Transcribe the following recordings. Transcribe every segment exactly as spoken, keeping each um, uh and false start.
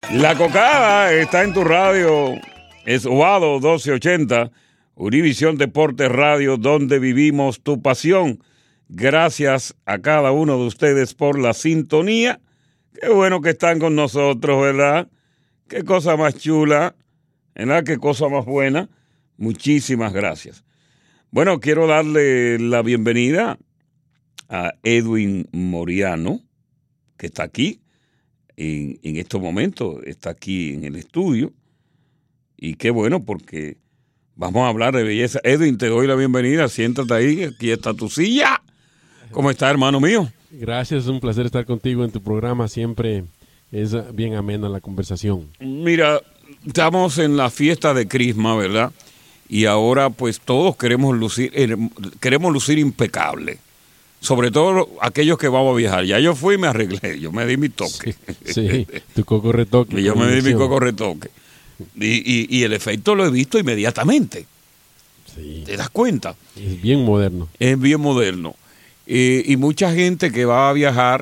La Cocada está en tu radio, es Ovado doce ochenta, Univisión Deportes Radio, donde vivimos tu pasión. Gracias a cada uno de ustedes por la sintonía. Qué bueno que están con nosotros, ¿verdad? Qué cosa más chula, ¿verdad? Qué cosa más buena. Muchísimas gracias. Bueno, quiero darle la bienvenida a Edwin Moriano, que está aquí. En, en estos momentos está aquí en el estudio y qué bueno porque vamos a hablar de belleza. Edwin, te doy la bienvenida, siéntate ahí, aquí está tu silla. ¿Cómo está, hermano mío? Gracias, es un placer estar contigo en tu programa, siempre es bien amena la conversación. Mira, estamos en la fiesta de Crisma, ¿verdad? Y ahora pues todos queremos lucir, queremos lucir impecable. Sobre todo aquellos que vamos a viajar. Ya yo fui y me arreglé, yo me di mi toque. Sí, sí, tu coco retoque. Y yo me di mi coco retoque. Y, y, y el efecto lo he visto inmediatamente. Sí. ¿Te das cuenta? Es bien moderno. Es bien moderno. Eh, y mucha gente que va a viajar,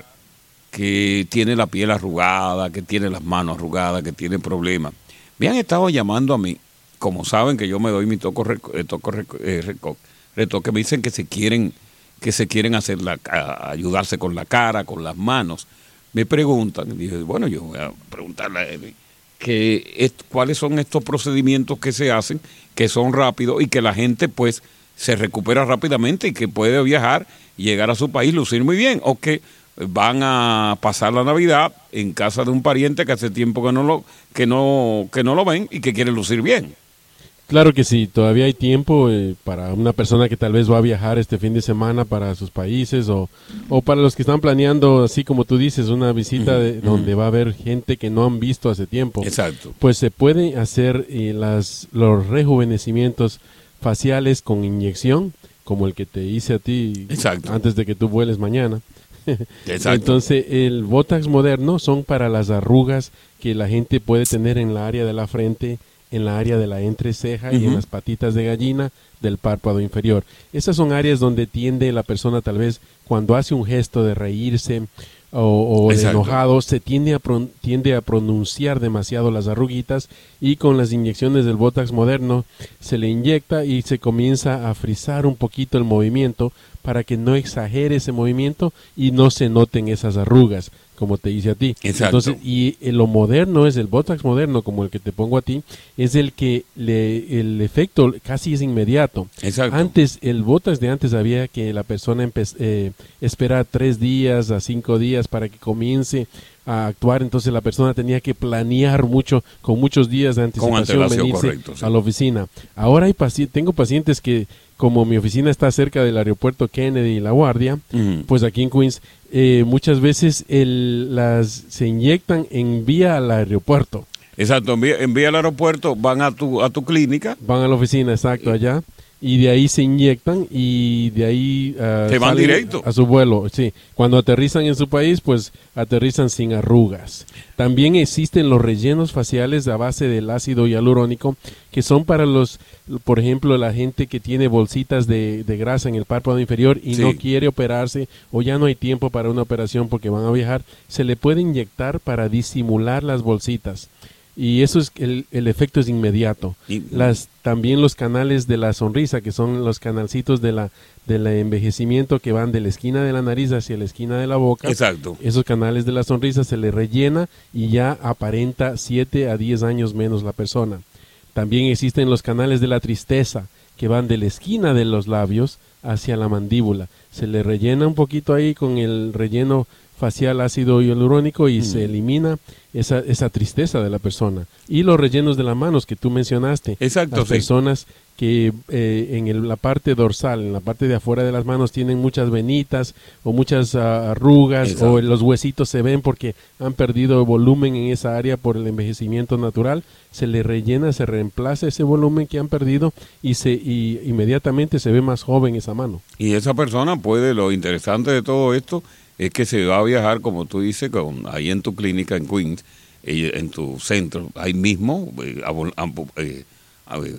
que tiene la piel arrugada, que tiene las manos arrugadas, que tiene problemas, me han estado llamando a mí, como saben que yo me doy mi toco, eh, toco eh, retoque, me dicen que se quieren... que se quieren hacer la, a, ayudarse con la cara, con las manos. Me preguntan, y dije, bueno, yo voy a preguntarle a él, que es, cuáles son estos procedimientos que se hacen, que son rápidos y que la gente pues se recupera rápidamente y que puede viajar y llegar a su país, lucir muy bien, o que van a pasar la Navidad en casa de un pariente que hace tiempo que no lo, que no, que no lo ven y que quiere lucir bien. Claro que sí, todavía hay tiempo eh, para una persona que tal vez va a viajar este fin de semana para sus países o, o para los que están planeando, así como tú dices, una visita de, uh-huh. donde va a haber gente que no han visto hace tiempo. Exacto. Pues se pueden hacer eh, las, los rejuvenecimientos faciales con inyección, como el que te hice a ti Exacto. antes de que tú vueles mañana. Exacto. Entonces el Botox moderno son para las arrugas que la gente puede tener en la área de la frente, en la área de la entreceja uh-huh. y en las patitas de gallina del párpado inferior. Esas son áreas donde tiende la persona tal vez cuando hace un gesto de reírse o, o de enojado, se tiende a, pro, tiende a pronunciar demasiado las arruguitas, y con las inyecciones del Botox moderno se le inyecta y se comienza a frizar un poquito el movimiento para que no exagere ese movimiento y no se noten esas arrugas, como te hice a ti. Exacto. Entonces, y lo moderno es el Botox moderno, como el que te pongo a ti, es el que le, el efecto casi es inmediato. Exacto. Antes, el Botox de antes había que la persona empe- eh, esperar tres días a cinco días para que comience a actuar, entonces la persona tenía que planear mucho, con muchos días de anticipación, venirse correcto, sí. a la oficina. Ahora hay paci- tengo pacientes que, como mi oficina está cerca del aeropuerto Kennedy y La Guardia, uh-huh. pues aquí en Queens, eh, muchas veces el, las se inyectan en vía al aeropuerto. Exacto, en vía, en vía al aeropuerto, van a tu a tu clínica. Van a la oficina, exacto, allá. Y de ahí se inyectan y de ahí uh, se van directo a su vuelo. Sí, cuando aterrizan en su país, pues aterrizan sin arrugas. También existen los rellenos faciales a base del ácido hialurónico, que son para los, por ejemplo, la gente que tiene bolsitas de, de grasa en el párpado inferior y sí. no quiere operarse, o ya no hay tiempo para una operación porque van a viajar, se le puede inyectar para disimular las bolsitas. Y eso es el, el efecto es inmediato. Y, Las también los canales de la sonrisa, que son los canalcitos de la del envejecimiento que van de la esquina de la nariz hacia la esquina de la boca. Exacto. Esos canales de la sonrisa se le rellena y ya aparenta siete a diez años menos la persona. También existen los canales de la tristeza, que van de la esquina de los labios hacia la mandíbula. Se le rellena un poquito ahí con el relleno facial ácido hialurónico y mm. se elimina esa esa tristeza de la persona. Y los rellenos de las manos que tú mencionaste. Exacto, las sí. personas que eh, en el, la parte dorsal, en la parte de afuera de las manos, tienen muchas venitas o muchas uh, arrugas. Exacto. O los huesitos se ven porque han perdido volumen en esa área por el envejecimiento natural. Se le rellena, se reemplaza ese volumen que han perdido y se y inmediatamente se ve más joven esa mano. Y esa persona puede, lo interesante de todo esto es que se va a viajar, como tú dices, con, ahí en tu clínica en Queens, en tu centro, ahí mismo, eh, eh,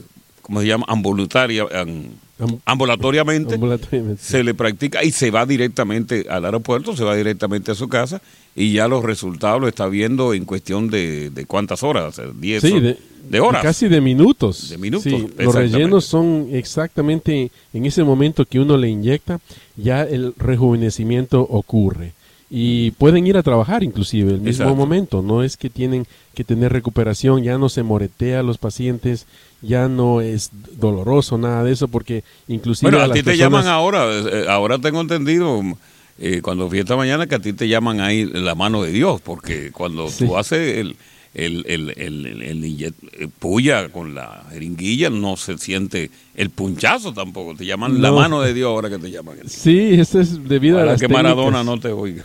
¿cómo se llama? Ambulatoria, am, ambulatoriamente, ambulatoriamente se le practica y se va directamente al aeropuerto, se va directamente a su casa y ya los resultados lo está viendo en cuestión de, de cuántas horas, diez sí, de, de horas. Casi de minutos. De minutos, sí, los rellenos son exactamente en ese momento que uno le inyecta, ya el rejuvenecimiento ocurre. Y pueden ir a trabajar inclusive el mismo Exacto. momento, no es que tienen que tener recuperación, ya no se moretea a los pacientes, ya no es doloroso, nada de eso, porque inclusive bueno, a, a ti las te personas... llaman ahora, ahora tengo entendido, eh, cuando fui esta mañana, que a ti te llaman ahí la mano de Dios, porque cuando sí. tú haces el... El, el, el, el, el, el, el puya con la jeringuilla, no se siente el punchazo tampoco. Te llaman no. la mano de Dios ahora que te llaman. Sí, eso es debido Para a las que técnicas. Maradona no te oiga.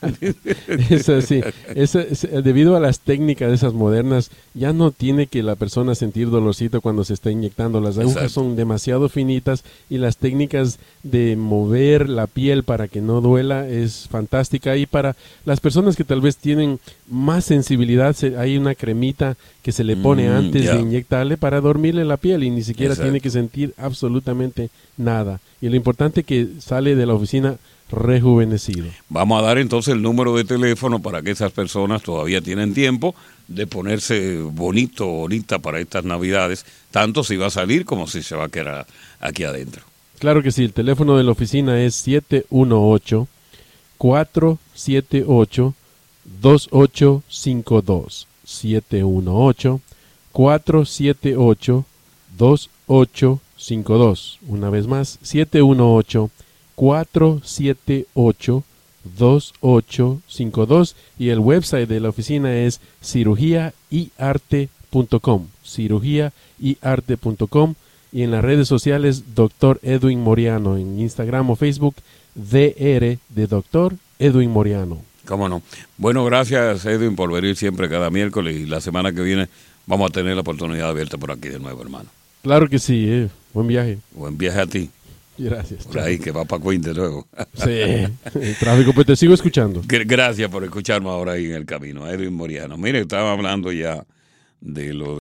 Eso sí, eso es, debido a las técnicas de esas modernas, ya no tiene que la persona sentir dolorcito cuando se está inyectando. Las agujas Exacto. son demasiado finitas y las técnicas de mover la piel para que no duela es fantástica. Y para las personas que tal vez tienen más sensibilidad, se, hay una cremita que se le pone mm, antes yeah. de inyectarle para dormirle la piel y ni siquiera Exacto. tiene que sentir absolutamente nada. Y lo importante es que sale de la oficina rejuvenecido. Vamos a dar entonces el número de teléfono para que esas personas todavía tienen tiempo de ponerse bonito o bonita para estas Navidades, tanto si va a salir como si se va a quedar aquí adentro. Claro que sí, el teléfono de la oficina es siete uno ocho, cuatro siete ocho, dos ocho cinco dos. siete uno ocho, cuatro siete ocho, dos ocho cinco dos. Una vez más, siete uno ocho, cuatro siete ocho, dos ocho cinco dos. Y el website de la oficina es cirugía y arte punto com. cirugía y arte punto com. Y en las redes sociales, doctor Edwin Moriano. En Instagram o Facebook, D R de doctor Edwin Moriano. Cómo no. Bueno, gracias Edwin por venir siempre cada miércoles y la semana que viene vamos a tener la oportunidad de verte por aquí de nuevo, hermano. Claro que sí, eh. Buen viaje. Buen viaje a ti. Gracias. Por ahí que va para Cuinte luego. Sí, el tráfico, pues te sigo escuchando. Gracias por escucharme ahora ahí en el camino, Edwin Moriano. Mire, estaba hablando ya de lo